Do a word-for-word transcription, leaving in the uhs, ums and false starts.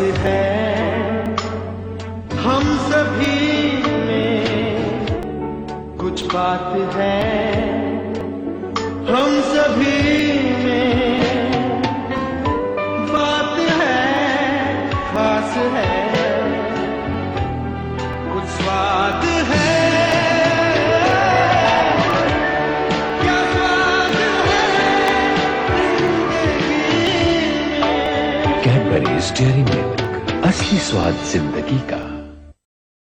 है हम सभी में, कुछ बात है हम सभी में, बात है खास है, कुछ स्वाद है, क्या स्वाद है जिंदगी में। कैडबरीज डेयरी मिल्क, असली स्वाद जिंदगी का।